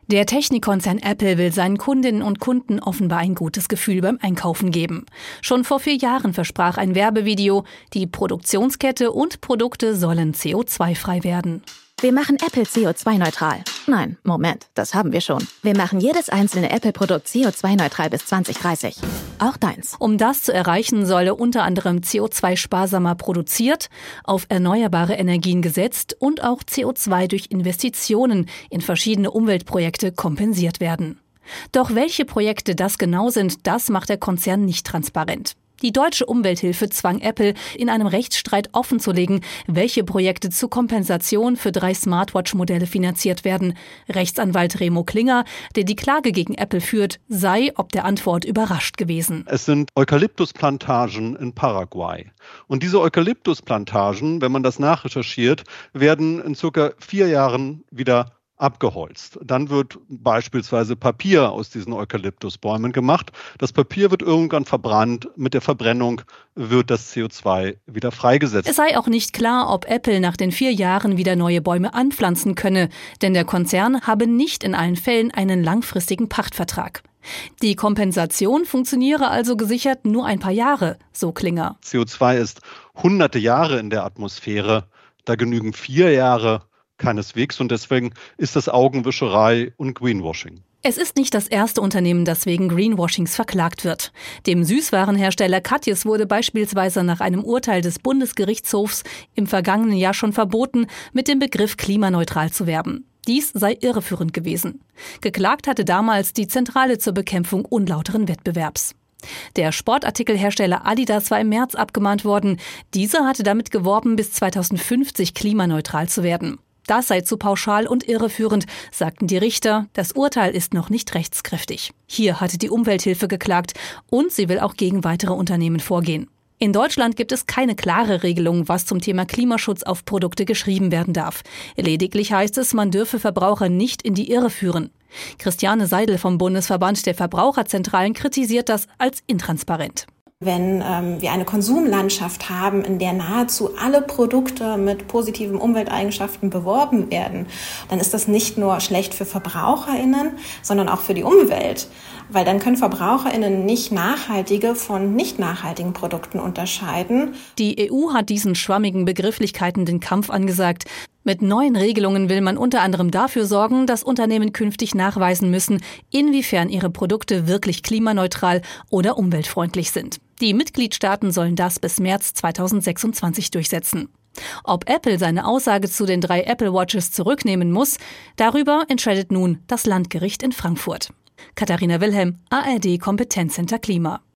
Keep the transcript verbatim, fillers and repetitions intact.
Der Technikkonzern Apple will seinen Kundinnen und Kunden offenbar ein gutes Gefühl beim Einkaufen geben. Schon vor vier Jahren versprach ein Werbevideo, die Produktionskette und Produkte sollen C O zwei frei werden. Wir machen Apple C O zwei neutral. Nein, Moment, das haben wir schon. Wir machen jedes einzelne Apple-Produkt C O zwei neutral bis zwanzig dreißig. Auch deins. Um das zu erreichen, solle unter anderem C O zwei sparsamer produziert, auf erneuerbare Energien gesetzt und auch C O zwei durch Investitionen in verschiedene Umweltprojekte kompensiert werden. Doch welche Projekte das genau sind, das macht der Konzern nicht transparent. Die deutsche Umwelthilfe zwang Apple, in einem Rechtsstreit offenzulegen, welche Projekte zur Kompensation für drei Smartwatch-Modelle finanziert werden. Rechtsanwalt Remo Klinger, der die Klage gegen Apple führt, sei ob der Antwort überrascht gewesen. Es sind Eukalyptusplantagen in Paraguay. Und diese Eukalyptusplantagen, wenn man das nachrecherchiert, werden in circa vier Jahren wieder abgeholzt. Dann wird beispielsweise Papier aus diesen Eukalyptusbäumen gemacht. Das Papier wird irgendwann verbrannt. Mit der Verbrennung wird das C O zwei wieder freigesetzt. Es sei auch nicht klar, ob Apple nach den vier Jahren wieder neue Bäume anpflanzen könne, denn der Konzern habe nicht in allen Fällen einen langfristigen Pachtvertrag. Die Kompensation funktioniere also gesichert nur ein paar Jahre, so Klinger. C O zwei ist hunderte Jahre in der Atmosphäre. Da genügen vier Jahre keineswegs, und deswegen ist das Augenwischerei und Greenwashing. Es ist nicht das erste Unternehmen, das wegen Greenwashings verklagt wird. Dem Süßwarenhersteller Katjes wurde beispielsweise nach einem Urteil des Bundesgerichtshofs im vergangenen Jahr schon verboten, mit dem Begriff klimaneutral zu werben. Dies sei irreführend gewesen. Geklagt hatte damals die Zentrale zur Bekämpfung unlauteren Wettbewerbs. Der Sportartikelhersteller Adidas war im März abgemahnt worden. Dieser hatte damit geworben, bis zweitausendfünfzig klimaneutral zu werden. Das sei zu pauschal und irreführend, sagten die Richter. Das Urteil ist noch nicht rechtskräftig. Hier hatte die Umwelthilfe geklagt und sie will auch gegen weitere Unternehmen vorgehen. In Deutschland gibt es keine klare Regelung, was zum Thema Klimaschutz auf Produkte geschrieben werden darf. Lediglich heißt es, man dürfe Verbraucher nicht in die Irre führen. Christiane Seidel vom Bundesverband der Verbraucherzentralen kritisiert das als intransparent. Wenn ähm, wir eine Konsumlandschaft haben, in der nahezu alle Produkte mit positiven Umwelteigenschaften beworben werden, dann ist das nicht nur schlecht für VerbraucherInnen, sondern auch für die Umwelt. Weil dann können VerbraucherInnen nicht nachhaltige von nicht nachhaltigen Produkten unterscheiden. Die E U hat diesen schwammigen Begrifflichkeiten den Kampf angesagt. Mit neuen Regelungen will man unter anderem dafür sorgen, dass Unternehmen künftig nachweisen müssen, inwiefern ihre Produkte wirklich klimaneutral oder umweltfreundlich sind. Die Mitgliedstaaten sollen das bis März zweitausendsechsundzwanzig durchsetzen. Ob Apple seine Aussage zu den drei Apple Watches zurücknehmen muss, darüber entscheidet nun das Landgericht in Frankfurt. Katharina Wilhelm, A R D Kompetenzcenter Klima.